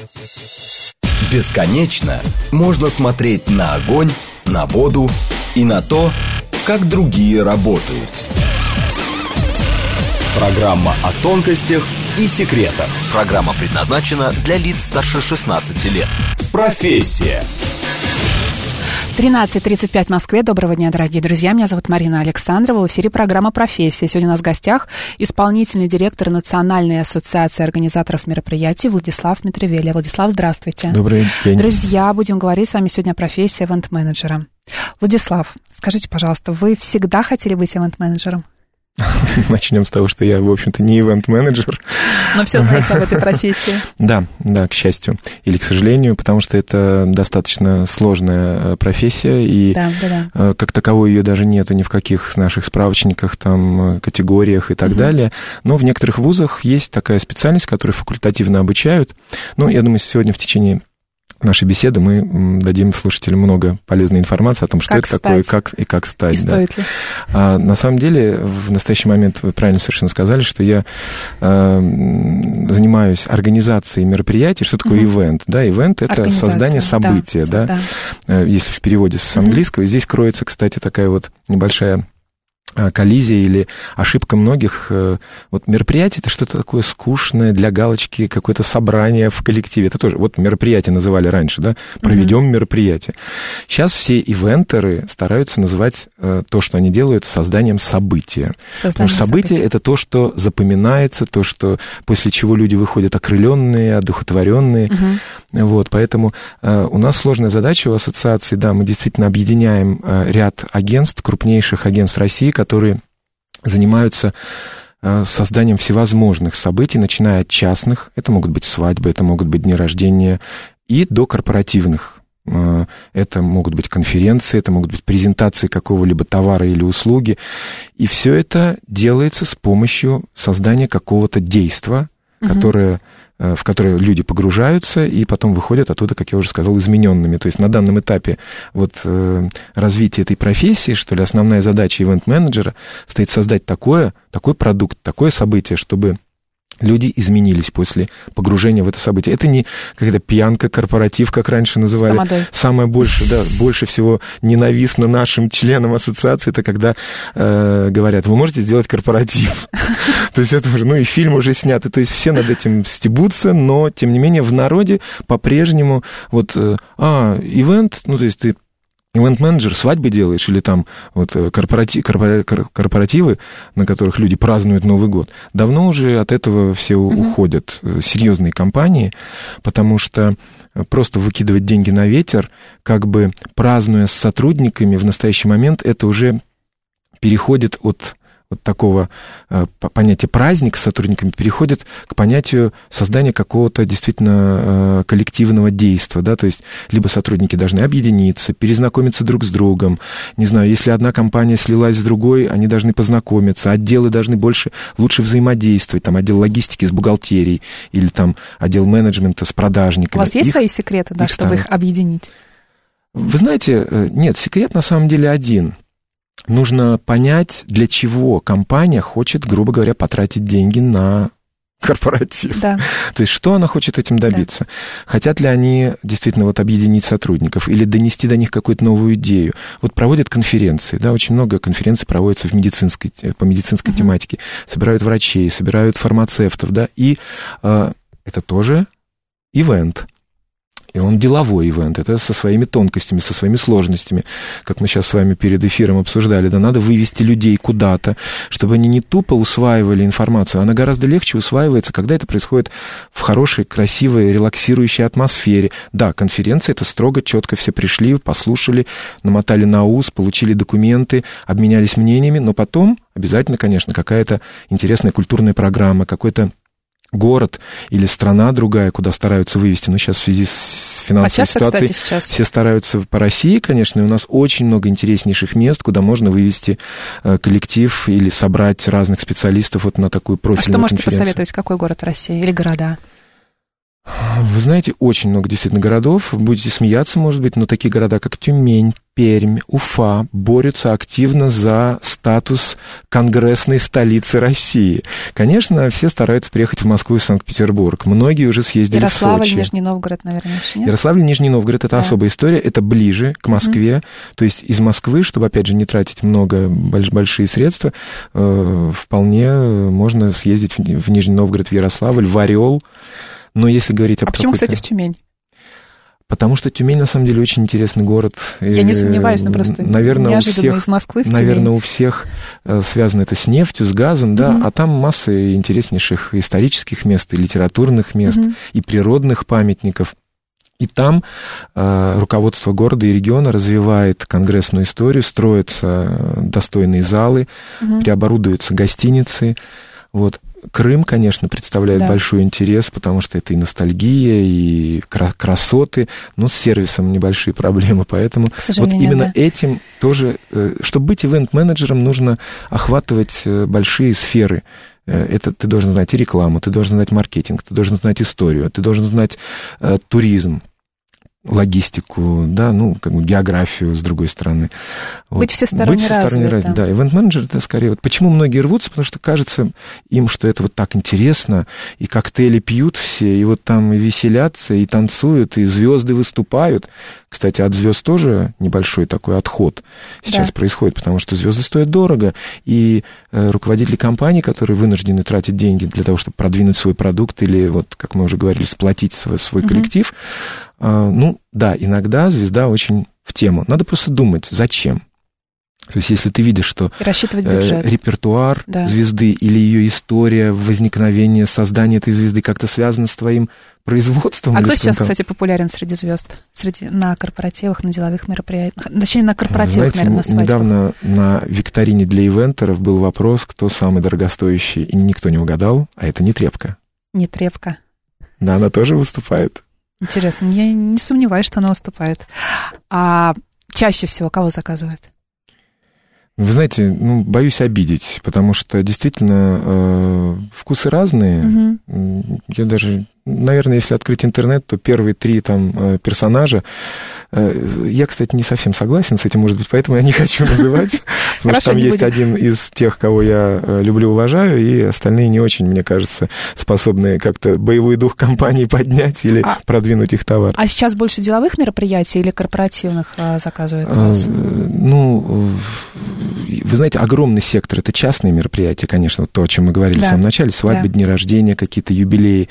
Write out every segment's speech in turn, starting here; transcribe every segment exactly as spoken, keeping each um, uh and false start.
Бесконечно можно смотреть на огонь, на воду и на то, как другие работают. Программа о тонкостях и секретах. Программа предназначена для лиц старше шестнадцати лет. Профессия. тринадцать тридцать пять в Москве. Доброго дня, дорогие друзья. Меня зовут Марина Александрова. В эфире программа «Профессия». Сегодня у нас в гостях исполнительный директор Национальной ассоциации организаторов мероприятий Владислав Митревелли. Владислав, здравствуйте. Добрый день. Друзья, будем говорить с вами сегодня о профессии ивент-менеджера. Владислав, скажите, пожалуйста, вы всегда хотели быть ивент-менеджером? Начнем с того, что я, в общем-то, не ивент-менеджер. Но все знаете об этой профессии. Да, да, к счастью. Или к сожалению, потому что это достаточно сложная профессия, и да, да, да. как таковой ее даже нету ни в каких наших справочниках, там, категориях и так угу. далее. Но в некоторых вузах есть такая специальность, которую факультативно обучают. Ну, я думаю, сегодня в течение нашей беседы мы дадим слушателям много полезной информации о том, что как это стать. такое, как и как стать. И да. стоит ли? А, на самом деле, в настоящий момент вы правильно совершенно сказали, что я а, занимаюсь организацией мероприятий. Что такое угу. ивент? Да, ивент — это создание события, да, да. да. Если в переводе с английского. Угу. Здесь кроется, кстати, такая вот небольшая коллизия или ошибка многих. Вот мероприятие — это что-то такое скучное, для галочки, какое-то собрание в коллективе. Это тоже, вот мероприятие называли раньше, да, проведем mm-hmm. мероприятие. Сейчас все ивентеры стараются называть то, что они делают, созданием события. Создание Потому что событие события. — это то, что запоминается, то, что после чего люди выходят окрыленные, одухотворенные. Mm-hmm. Вот, поэтому у нас сложная задача у ассоциации, да, мы действительно объединяем ряд агентств, крупнейших агентств России, которые занимаются созданием всевозможных событий, начиная от частных, это могут быть свадьбы, это могут быть дни рождения, и до корпоративных. Это могут быть конференции, это могут быть презентации какого-либо товара или услуги. И все это делается с помощью создания какого-то действа, угу. которое... в которые люди погружаются и потом выходят оттуда, как я уже сказал, измененными. То есть на данном этапе вот, э, развития этой профессии, что ли, основная задача ивент-менеджера стоит создать такое, такой продукт, такое событие, чтобы люди изменились после погружения в это событие. Это не какая-то пьянка, корпоратив, как раньше называли. Самое больше, да, больше всего ненавистно нашим членам ассоциации, это когда э, говорят, вы можете сделать корпоратив. То есть это уже, ну и фильм уже снят, то есть все над этим стебутся, но, тем не менее, в народе по-прежнему вот, а, ивент, ну то есть ты ивент-менеджер, свадьбы делаешь, или там вот корпоратив, корпоративы, на которых люди празднуют Новый год, давно уже от этого все mm-hmm. уходят, серьезные компании, потому что просто выкидывать деньги на ветер, как бы празднуя с сотрудниками в настоящий момент, это уже переходит от вот такого э, понятия праздник с сотрудниками переходит к понятию создания какого-то действительно э, коллективного действия, да, то есть либо сотрудники должны объединиться, перезнакомиться друг с другом, не знаю, если одна компания слилась с другой, они должны познакомиться, отделы должны больше, лучше взаимодействовать, там, отдел логистики с бухгалтерией или там отдел менеджмента с продажниками. У вас есть их, свои секреты, да, чтобы их объединить? Вы знаете, нет, секрет на самом деле один. Нужно понять, для чего компания хочет, грубо говоря, потратить деньги на корпоратив. Да. То есть, что она хочет этим добиться? Да. Хотят ли они действительно вот объединить сотрудников или донести до них какую-то новую идею? Вот проводят конференции, да, очень много конференций проводится в медицинской, по медицинской uh-huh. тематике. Собирают врачей, собирают фармацевтов, да, и э, это тоже ивент. И он деловой ивент, это со своими тонкостями, со своими сложностями, как мы сейчас с вами перед эфиром обсуждали, да, надо вывести людей куда-то, чтобы они не тупо усваивали информацию, она гораздо легче усваивается, когда это происходит в хорошей, красивой, релаксирующей атмосфере. Да, конференция, это строго, четко все пришли, послушали, намотали на ус, получили документы, обменялись мнениями, но потом обязательно, конечно, какая-то интересная культурная программа, какой-то город или страна другая, куда стараются вывести. Но сейчас в связи с финансовой а часто, ситуацией кстати, сейчас. Все стараются по России, конечно, и у нас очень много интереснейших мест, куда можно вывести коллектив или собрать разных специалистов вот на такую профильную конференцию. А что можете посоветовать, какой город России или города? Вы знаете, очень много действительно городов, будете смеяться, может быть, но такие города, как Тюмень, Пермь, Уфа борются активно за статус конгрессной столицы России. Конечно, все стараются приехать в Москву и Санкт-Петербург. Многие уже съездили Ярославль, в Сочи. Нижний Новгород, наверное, еще нет? Ярославль, Нижний Новгород — это да. особая история, это ближе к Москве. Угу. То есть из Москвы, чтобы, опять же, не тратить много, большие средства, вполне можно съездить в Нижний Новгород, в Ярославль, в Орел. Но если говорить об А почему, кстати, в Тюмень? Потому что Тюмень, на самом деле, очень интересный город. Я не сомневаюсь, но просто наверное, неожиданно у всех, из Москвы в Тюмень. Наверное, у всех связано это с нефтью, с газом, да, mm-hmm. а там масса интереснейших исторических мест, и литературных мест, mm-hmm. и природных памятников. И там э, руководство города и региона развивает конгрессную историю, строятся достойные залы, mm-hmm. переоборудуются гостиницы, вот. Крым, конечно, представляет да. большой интерес, потому что это и ностальгия, и красоты, но с сервисом небольшие проблемы, поэтому вот именно да. этим тоже, чтобы быть ивент-менеджером, нужно охватывать большие сферы. Это ты должен знать и рекламу, ты должен знать маркетинг, ты должен знать историю, ты должен знать э, туризм, логистику, да, ну, как бы географию, с другой стороны. Вот. Быть всесторонне развитым. Да, ивент-менеджер, это скорее... Вот почему многие рвутся? Потому что кажется им, что это вот так интересно, и коктейли пьют все, и вот там и веселятся, и танцуют, и звезды выступают. Кстати, от звезд тоже небольшой такой отход сейчас да. происходит, потому что звезды стоят дорого, и э, руководители компаний, которые вынуждены тратить деньги для того, чтобы продвинуть свой продукт или, вот, как мы уже говорили, сплотить свой, свой угу. коллектив, э, ну, да, иногда звезда очень в тему. Надо просто думать, зачем. То есть, если ты видишь, что э, репертуар да. звезды или ее история возникновения, создания этой звезды как-то связано с твоим производством. А кто сейчас, там... кстати, популярен среди звезд? Среди, на корпоративах, на деловых мероприятиях? Точнее, на корпоративах, знаете, наверное, на свадьбах. Недавно на викторине для ивентеров был вопрос, кто самый дорогостоящий, и никто не угадал, а это Нетребко. Нетребко. Да, она тоже выступает. Интересно, я не сомневаюсь, что она выступает. А чаще всего кого заказывают? Вы знаете, ну, боюсь обидеть, потому что действительно э, вкусы разные. Угу. Я даже, наверное, если открыть интернет, то первые три там э, персонажа. Э, я, кстати, не совсем согласен с этим, может быть, поэтому я не хочу называть. Потому что там есть один из тех, кого я люблю, уважаю, и остальные не очень, мне кажется, способны как-то боевой дух компании поднять или продвинуть их товар. А сейчас больше деловых мероприятий или корпоративных заказывают вас? Ну, вы знаете, огромный сектор — это частные мероприятия, конечно, вот то, о чем мы говорили да. в самом начале, свадьбы, да. дни рождения, какие-то юбилеи.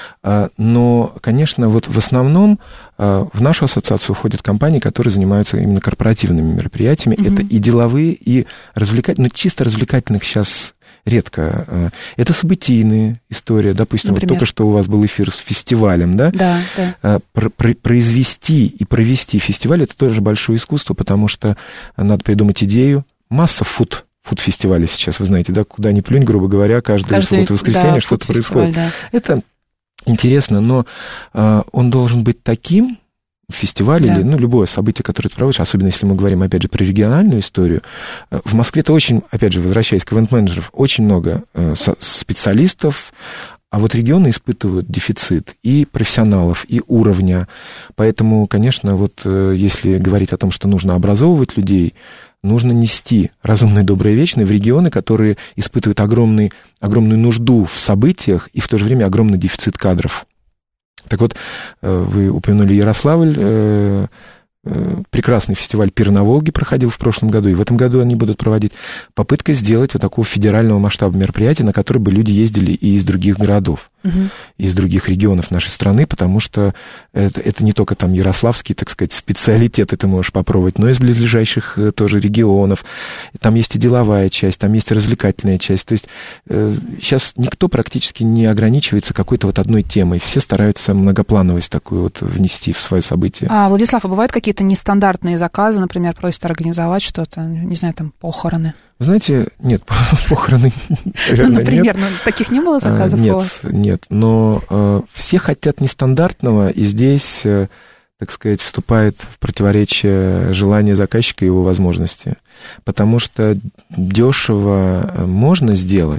Но, конечно, вот в основном в нашу ассоциацию входят компании, которые занимаются именно корпоративными мероприятиями. Угу. Это и деловые, и развлекательные, но чисто развлекательных сейчас редко. Это событийные истории. Допустим, вот только что у вас был эфир с фестивалем, да? Да, да. Про- про- произвести и провести фестиваль — это тоже большое искусство, потому что надо придумать идею. Масса фуд, фуд-фестивалей сейчас, вы знаете, да, куда ни плюнь, грубо говоря, каждую субботу-воскресенье да, что-то происходит. Да. Это интересно, но э, он должен быть таким, фестиваль да. или ну, любое событие, которое ты проводишь, особенно если мы говорим, опять же, про региональную историю. В Москве-то очень, опять же, возвращаясь к ивент-менеджерам, очень много э, специалистов, а вот регионы испытывают дефицит и профессионалов, и уровня. Поэтому, конечно, вот э, если говорить о том, что нужно образовывать людей, нужно нести разумное, доброе, вечное в регионы, которые испытывают огромный, огромную нужду в событиях и в то же время огромный дефицит кадров. Так вот, вы упомянули Ярославль. Прекрасный фестиваль «Пир на Волге» проходил в прошлом году, и в этом году они будут проводить. Попытка сделать вот такого федерального масштаба мероприятия, на которое бы люди ездили и из других городов, угу. из других регионов нашей страны, потому что это, это не только там ярославский, так сказать, специалитеты ты можешь попробовать, но и из близлежащих тоже регионов. Там есть и деловая часть, там есть и развлекательная часть. То есть э, сейчас никто практически не ограничивается какой-то вот одной темой. Все стараются многоплановость такую вот внести в свое событие. А, Владислав, а бывают какие-то нестандартные заказы, например, просят организовать что-то, не знаю, там, похороны? Вы знаете, нет, похороны, наверное, ну, например, нет. Ну, таких не было заказов нет, у вас? Нет, но э, все хотят нестандартного, и здесь, э, так сказать, вступает в противоречие желание заказчика и его возможности. Потому что дешево можно сделать,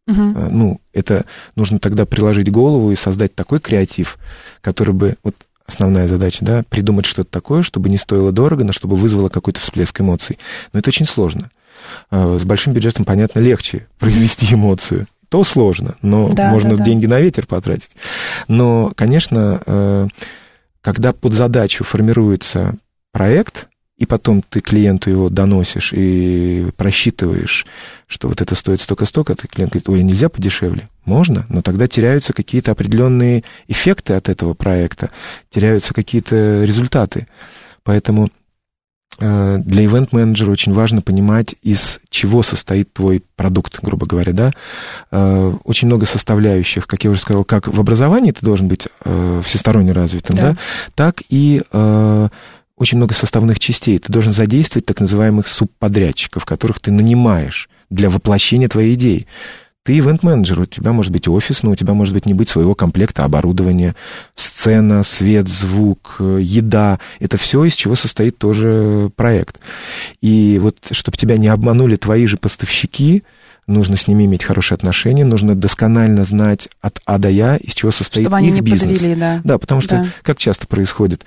Угу. Ну, это нужно тогда приложить голову и создать такой креатив, который бы... Вот основная задача, да, придумать что-то такое, чтобы не стоило дорого, но чтобы вызвало какой-то всплеск эмоций. Но это очень сложно. С большим бюджетом, понятно, легче произвести эмоцию. То сложно, но да, можно да, да. деньги на ветер потратить. Но, конечно, когда под задачу формируется проект, и потом ты клиенту его доносишь и просчитываешь, что вот это стоит столько-столько, ты клиент говорит, ой, нельзя подешевле. Можно, но тогда теряются какие-то определенные эффекты от этого проекта, теряются какие-то результаты. Поэтому э, для ивент-менеджера очень важно понимать, из чего состоит твой продукт, грубо говоря, да. Э, очень много составляющих, как я уже сказал, как в образовании ты должен быть э, всесторонне развитым, да, да так и... Э, очень много составных частей. Ты должен задействовать так называемых субподрядчиков, которых ты нанимаешь для воплощения твоей идеи. Ты ивент-менеджер, у тебя может быть офис, но у тебя может быть не быть своего комплекта оборудования, сцена, свет, звук, еда. Это все, из чего состоит тоже проект. И вот, чтобы тебя не обманули твои же поставщики, нужно с ними иметь хорошие отношения, нужно досконально знать от А до Я, из чего состоит чтобы их они не бизнес. Подвели, да. Да, потому что, да. как часто происходит...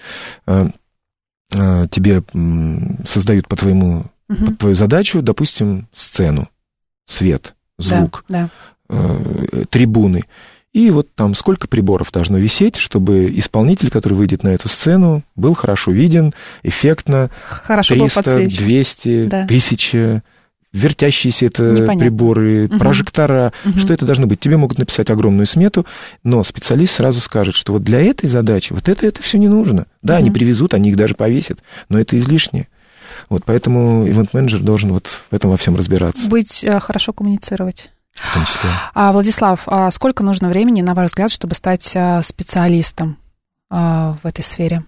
тебе создают по твоему, угу. под твою задачу, допустим, сцену, свет, звук, да, да. Э, трибуны. И вот там сколько приборов должно висеть, чтобы исполнитель, который выйдет на эту сцену, был хорошо виден, эффектно. Хорошо триста, двести, да. тысяча, вертящиеся это Непонятно. Приборы, угу. прожектора. Угу. Что это должно быть? Тебе могут написать огромную смету, но специалист сразу скажет, что вот для этой задачи вот это, это все не нужно. Да, угу. они привезут, они их даже повесят, но это излишнее. Вот поэтому ивент-менеджер должен вот в этом во всем разбираться. Быть, хорошо коммуницировать. В том числе. А, Владислав, а сколько нужно времени, на ваш взгляд, чтобы стать специалистом в этой сфере?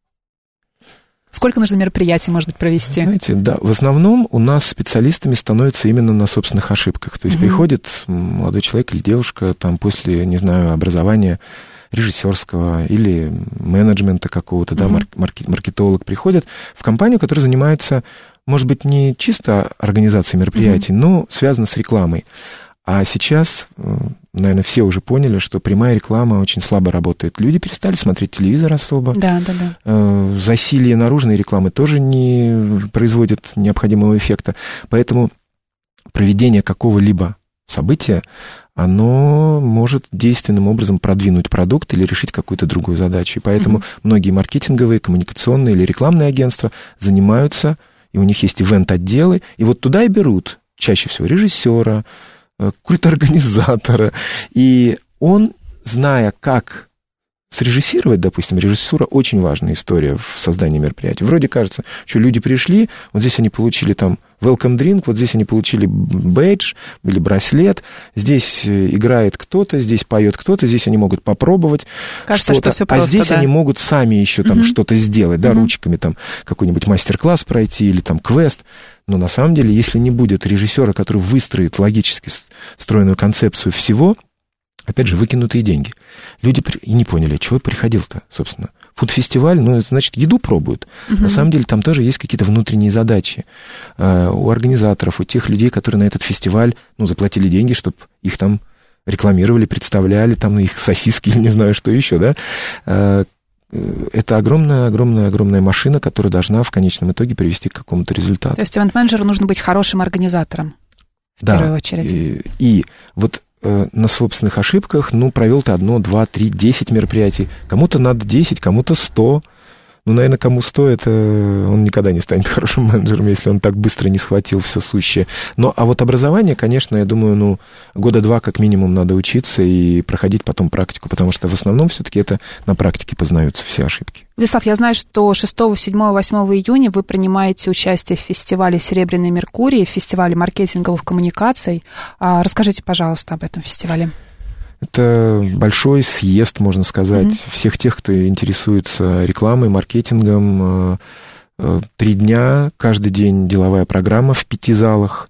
Сколько нужно мероприятий, может быть, провести? Знаете, да, в основном у нас специалистами становятся именно на собственных ошибках. То есть угу. приходит молодой человек или девушка там после, не знаю, образования режиссерского или менеджмента какого-то, угу. да, марк- маркетолог приходит в компанию, которая занимается, может быть, не чисто организацией мероприятий, угу. но связана с рекламой. А сейчас, наверное, все уже поняли, что прямая реклама очень слабо работает. Люди перестали смотреть телевизор особо. Да, да, да. Засилье наружной рекламы тоже не производит необходимого эффекта. Поэтому проведение какого-либо события, оно может действенным образом продвинуть продукт или решить какую-то другую задачу. И поэтому mm-hmm. многие маркетинговые, коммуникационные или рекламные агентства занимаются, и у них есть ивент-отделы, и вот туда и берут чаще всего режиссера, культорганизатора. И он, зная, как срежиссировать, допустим, режиссура очень важная история в создании мероприятия. Вроде кажется, что люди пришли, вот здесь они получили там welcome drink, вот здесь они получили бейдж или браслет, здесь играет кто-то, здесь поет кто-то, здесь они могут попробовать кажется, что-то, что все а просто, здесь да? они могут сами еще там uh-huh. что-то сделать, да, uh-huh. ручками там какой-нибудь мастер-класс пройти или там квест. Но на самом деле, если не будет режиссера, который выстроит логически стройную концепцию всего, опять же, выкинутые деньги. Люди и не поняли, чего приходил-то, собственно. Фуд-фестиваль, ну, значит, еду пробуют. Uh-huh. На самом деле, там тоже есть какие-то внутренние задачи э, у организаторов, у тех людей, которые на этот фестиваль, ну, заплатили деньги, чтобы их там рекламировали, представляли, там, их сосиски или не знаю, что еще, да. Э, это огромная-огромная-огромная машина, которая должна в конечном итоге привести к какому-то результату. То есть ивент-менеджеру нужно быть хорошим организатором, в да, первую очередь. И, и вот э, на собственных ошибках, ну, провел ты одно, два, три, десять мероприятий. Кому-то надо десять, кому-то сто. Ну, наверное, кому сто, это он никогда не станет хорошим менеджером, если он так быстро не схватил все сущее. Но, а вот образование, конечно, я думаю, ну, года два как минимум надо учиться и проходить потом практику, потому что в основном все-таки это на практике познаются все ошибки. Владислав, я знаю, что шестого, седьмого, восьмого июня вы принимаете участие в фестивале «Серебряный Меркурий», в фестивале маркетинговых коммуникаций. Расскажите, пожалуйста, об этом фестивале. Это большой съезд, можно сказать, mm-hmm. всех тех, кто интересуется рекламой, маркетингом. Три дня, каждый день деловая программа в пяти залах.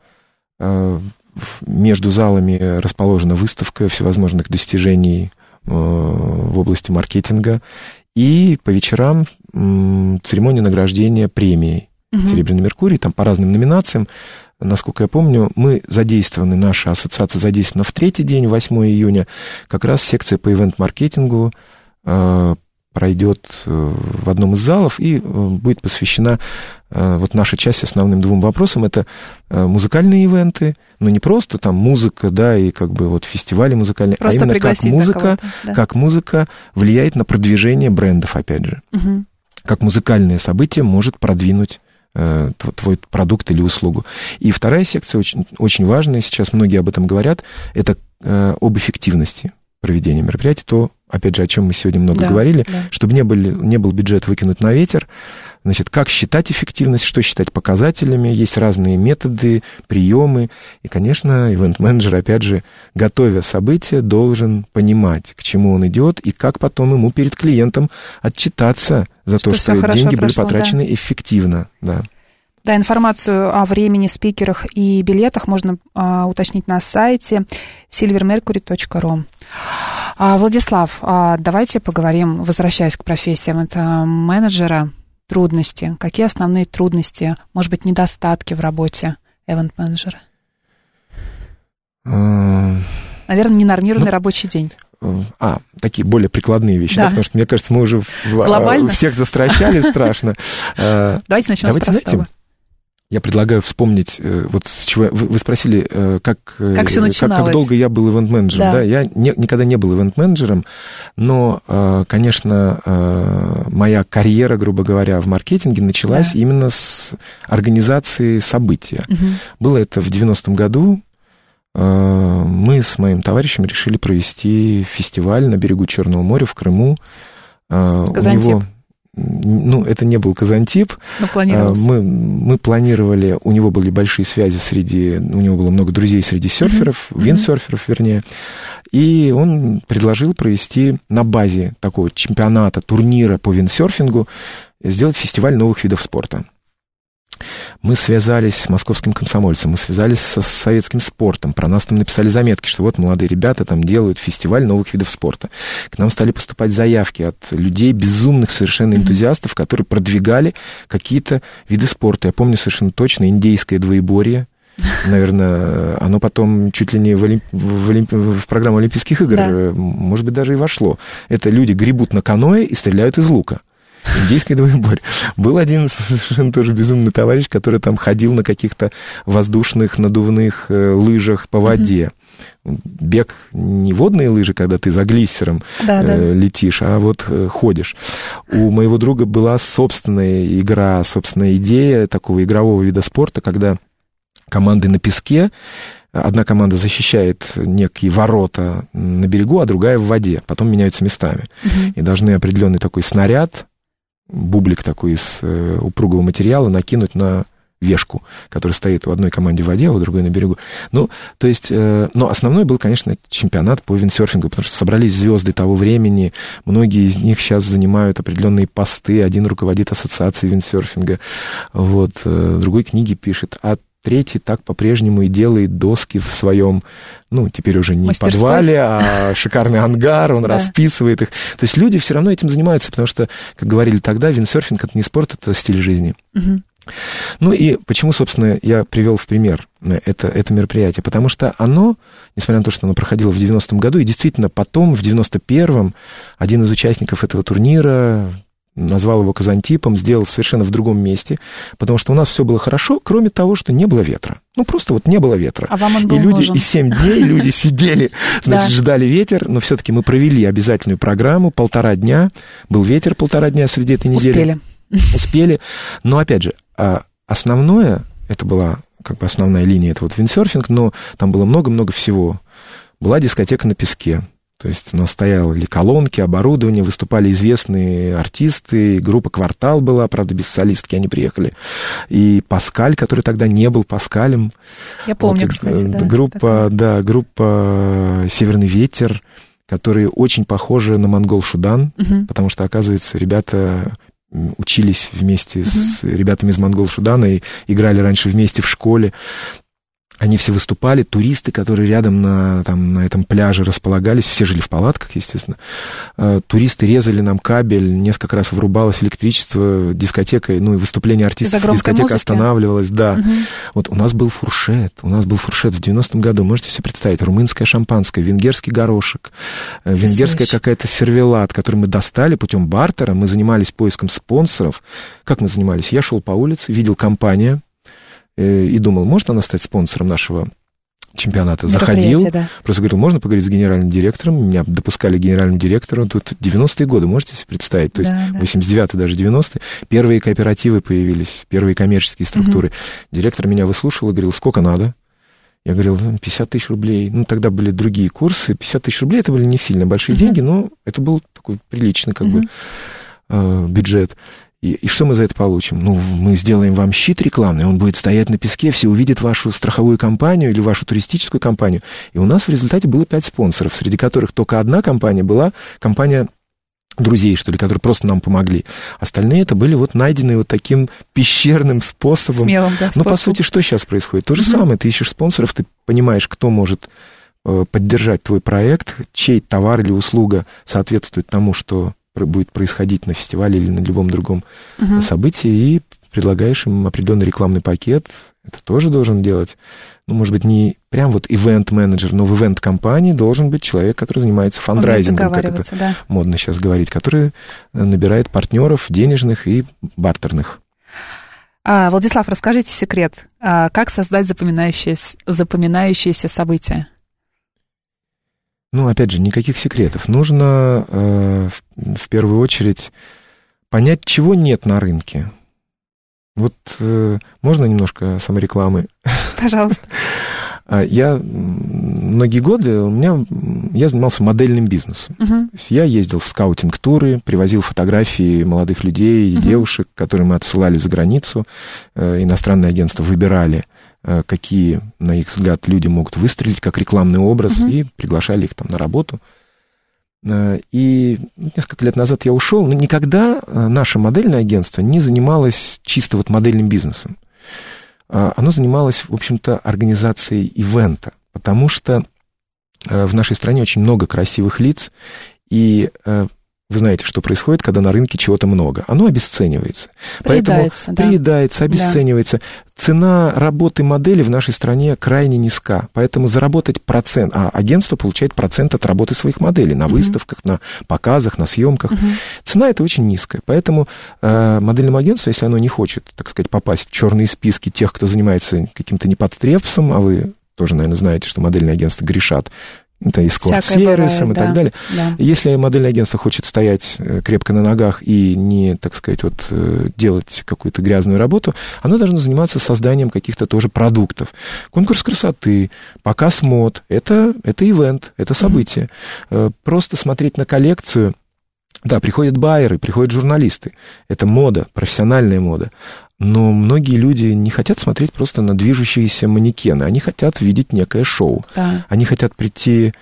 Между залами расположена выставка всевозможных достижений в области маркетинга. И по вечерам церемония награждения премией mm-hmm. «Серебряный Меркурий», там по разным номинациям. насколько я помню, мы задействованы, наша ассоциация задействована в третий день, восьмого июня, как раз секция по ивент-маркетингу пройдет в одном из залов и будет посвящена вот наша часть основным двум вопросам. Это музыкальные ивенты, но не просто там музыка, да, и как бы вот фестивали музыкальные, просто а именно как музыка, да. как музыка влияет на продвижение брендов, опять же. Угу. Как музыкальное событие может продвинуть э, твой продукт или услугу. И вторая секция очень, очень важная, сейчас многие об этом говорят, это э, об эффективности проведения мероприятий, то, опять же, о чем мы сегодня много да, говорили, да. чтобы не, были, не был бюджет выкинут на ветер. Значит, как считать эффективность, что считать показателями, есть разные методы, приемы. И, конечно, ивент-менеджер, опять же, готовя события, должен понимать, к чему он идет, и как потом ему перед клиентом отчитаться за что то, что деньги прошло, были потрачены да. эффективно. Да. Да, информацию о времени, спикерах и билетах можно а, уточнить на сайте silver mercury точка ru. А, Владислав, а, давайте поговорим, возвращаясь к профессиям это менеджера, трудности. Какие основные трудности, может быть, недостатки в работе эвент-менеджера? Наверное, ненормированный ну, рабочий день. А, такие более прикладные вещи, да. Да, потому что, мне кажется, мы уже Глобально? всех застращали страшно. Давайте начнем с простого. Я предлагаю вспомнить, вот с чего вы, вы спросили, как, как, все как, как долго я был ивент-менеджером. Да. Да, я не, никогда не был ивент-менеджером, но, конечно, моя карьера, грубо говоря, в маркетинге началась да. именно с организации события. Угу. Было это в девяностом году. Мы с моим товарищем решили провести фестиваль на берегу Черного моря в Крыму. Казантип. У него... Ну, это не был Казантип. Мы, мы планировали, у него были большие связи среди, у него было много друзей среди серферов, mm-hmm. виндсерферов, вернее. И он предложил провести на базе такого чемпионата, турнира по виндсерфингу, сделать фестиваль новых видов спорта. Мы связались с московским комсомольцем, мы связались со с советским спортом, про нас там написали заметки, что вот молодые ребята там делают фестиваль новых видов спорта. К нам стали поступать заявки от людей, безумных совершенно энтузиастов, mm-hmm. которые продвигали какие-то виды спорта. Я помню совершенно точно индейское двоеборье. Наверное, оно потом чуть ли не в, олимп... в, олимп... в программу Олимпийских игр, да. может быть, даже и вошло. Это люди гребут на каноэ и стреляют из лука. Индейское двоеборье. Был один совершенно тоже безумный товарищ, который там ходил на каких-то воздушных надувных лыжах по воде. Mm-hmm. Бег не водные лыжи, когда ты за глиссером да, э, да. летишь, а вот э, ходишь. У моего друга была собственная игра, собственная идея такого игрового вида спорта, когда команды на песке, одна команда защищает некие ворота на берегу, а другая в воде. Потом меняются местами. Mm-hmm. И должны определенный такой снаряд, бублик такой из э, упругого материала накинуть на вешку, которая стоит у одной команды в воде, а у другой на берегу. Ну, то есть, э, но основной был, конечно, чемпионат по виндсерфингу, потому что собрались звезды того времени, многие из них сейчас занимают определенные посты, один руководит ассоциацией виндсерфинга, вот, э, другой книги пишет, а третий так по-прежнему и делает доски в своем, ну, теперь уже не мастерской. Подвале, а шикарный ангар, он да. расписывает их. То есть люди все равно этим занимаются, потому что, как говорили тогда, виндсерфинг — это не спорт, это стиль жизни. Угу. Ну и почему, собственно, я привел в пример это, это мероприятие? Потому что оно, несмотря на то, что оно проходило в девяностом году, и действительно потом, в девяносто первом, один из участников этого турнира назвал его Казантипом, сделал совершенно в другом месте, потому что у нас все было хорошо, кроме того, что не было ветра. Ну, просто вот не было ветра. А вам он был и люди, нужен. И семь дней люди сидели, значит, ждали ветер, но все-таки мы провели обязательную программу, полтора дня, был ветер полтора дня среди этой недели. Успели. Успели. Но, опять же, основное, это была как бы основная линия, это вот виндсерфинг, но там было много-много всего. Была дискотека на песке. То есть у нас стояли колонки, оборудование, выступали известные артисты, группа «Квартал» была, правда, без солистки они приехали. И Паскаль, который тогда не был Паскалем. Я помню, вот, кстати, да. Группа, да, группа «Северный ветер», которые очень похожи на «Монгол Шудан», угу. потому что, оказывается, ребята учились вместе угу. с ребятами из «Монгол Шудана и играли раньше вместе в школе. Они все выступали, туристы, которые рядом на, там, на этом пляже располагались, все жили в палатках, естественно. Туристы резали нам кабель, несколько раз вырубалось электричество, дискотека, ну и выступление артистов, дискотека музыки останавливалась, да. Угу. Вот у нас был фуршет, у нас был фуршет в девяностом году, можете себе представить, румынское шампанское, венгерский горошек, это венгерская какая-то сервелат, который мы достали путем бартера, мы занимались поиском спонсоров. Как мы занимались? Я шел по улице, видел компанию, и думал, может она стать спонсором нашего чемпионата. Заходил, да. Просто говорил, можно поговорить с генеральным директором. Меня допускали к генеральному директору. Тут девяностые годы, можете себе представить? То есть да, да. восемьдесят девятый, даже девяностые. Первые кооперативы появились, первые коммерческие структуры. Угу. Директор меня выслушал и говорил, сколько надо? Я говорил, пятьдесят тысяч рублей. Ну, тогда были другие курсы. пятьдесят тысяч рублей, это были не сильно большие угу. деньги, но это был такой приличный как угу. бы э, бюджет. И, и что мы за это получим? Ну, мы сделаем вам щит рекламный, он будет стоять на песке, все увидят вашу страховую компанию или вашу туристическую компанию. И у нас в результате было пять спонсоров, среди которых только одна компания была компания друзей, что ли, которые просто нам помогли. Остальные это были вот найденные вот таким пещерным способом. Смелым, да, способ. Ну, по сути, что сейчас происходит? То же mm-hmm. самое, ты ищешь спонсоров, ты понимаешь, кто может э, поддержать твой проект, чей товар или услуга соответствует тому, что будет происходить на фестивале или на любом другом uh-huh. событии, и предлагаешь им определенный рекламный пакет. Это тоже должен делать, ну, может быть, не прям вот ивент-менеджер, но в ивент-компании должен быть человек, который занимается фандрайзингом, как это да. модно сейчас говорить, который набирает партнеров денежных и бартерных. А, Владислав, расскажите секрет. А, как создать запоминающиеся, запоминающиеся события? Ну, опять же, никаких секретов. Нужно э, в, в первую очередь понять, чего нет на рынке. Вот э, можно немножко саморекламы? Пожалуйста. Я многие годы, у меня, я занимался модельным бизнесом. Uh-huh. То есть я ездил в скаутинг-туры, привозил фотографии молодых людей и uh-huh. девушек, которые мы отсылали за границу. Э, иностранные агентства выбирали, какие, на их взгляд, люди могут выстрелить как рекламный образ, uh-huh. и приглашали их там на работу. И несколько лет назад я ушел, но никогда наше модельное агентство не занималось чисто вот модельным бизнесом. Оно занималось, в общем-то, организацией ивента, потому что в нашей стране очень много красивых лиц, и вы знаете, что происходит, когда на рынке чего-то много. Оно обесценивается. Приедается, Поэтому да. приедается, обесценивается. Да. Цена работы модели в нашей стране крайне низка. Поэтому заработать процент... А агентство получает процент от работы своих моделей на uh-huh. выставках, на показах, на съемках. Uh-huh. Цена эта очень низкая. Поэтому э, модельному агентству, если оно не хочет, так сказать, попасть в черные списки тех, кто занимается каким-то неподстрепсом, а вы тоже, наверное, знаете, что модельные агентства грешат, это эскорт-сервисом и да, так далее. Да. Если модельное агентство хочет стоять крепко на ногах и не, так сказать, вот, делать какую-то грязную работу, оно должно заниматься созданием каких-то тоже продуктов. Конкурс красоты, показ мод, это, это ивент, это событие. Mm-hmm. Просто смотреть на коллекцию. Да, приходят байеры, приходят журналисты. Это мода, профессиональная мода. Но многие люди не хотят смотреть просто на движущиеся манекены. Они хотят видеть некое шоу. Да. Они хотят прийти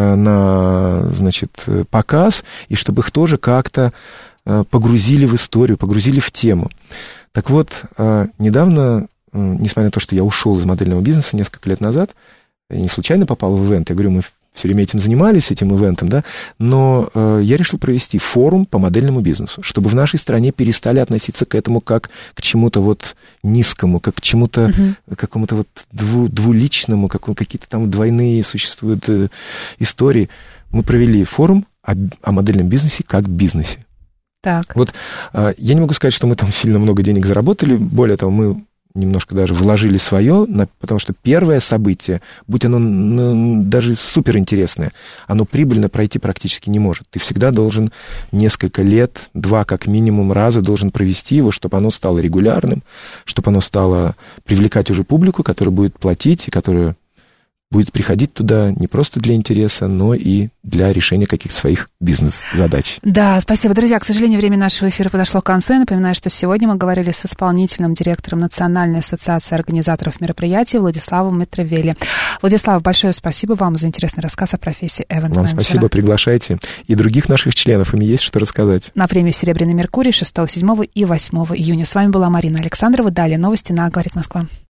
на, значит, показ, и чтобы их тоже как-то погрузили в историю, погрузили в тему. Так вот, недавно, несмотря на то, что я ушел из модельного бизнеса несколько лет назад, я не случайно попал в ивент. Я говорю, мы все время этим занимались, этим ивентом, да, но э, я решил провести форум по модельному бизнесу, чтобы в нашей стране перестали относиться к этому как к чему-то вот низкому, как к чему-то, uh-huh. какому-то вот дву, двуличному, как, какие-то там двойные существуют э, истории. Мы провели форум о, о модельном бизнесе как бизнесе. Так. Вот э, я не могу сказать, что мы там сильно много денег заработали, более того, мы немножко даже вложили свое, потому что первое событие, будь оно ну, даже суперинтересное, оно прибыльно пройти практически не может. Ты всегда должен несколько лет, два как минимум раза должен провести его, чтобы оно стало регулярным, чтобы оно стало привлекать уже публику, которая будет платить и которая будет приходить туда не просто для интереса, но и для решения каких-то своих бизнес-задач. Да, спасибо. Друзья, к сожалению, время нашего эфира подошло к концу. Я напоминаю, что сегодня мы говорили с исполнительным директором Национальной ассоциации организаторов мероприятий Владиславом Митревели. Владислав, большое спасибо вам за интересный рассказ о профессии эвент-менеджера. Вам спасибо, приглашайте. И других наших членов, им есть что рассказать. На премию «Серебряный Меркурий» шестого, седьмого и восьмого июня. С вами была Марина Александрова. Далее новости на «Говорит Москва».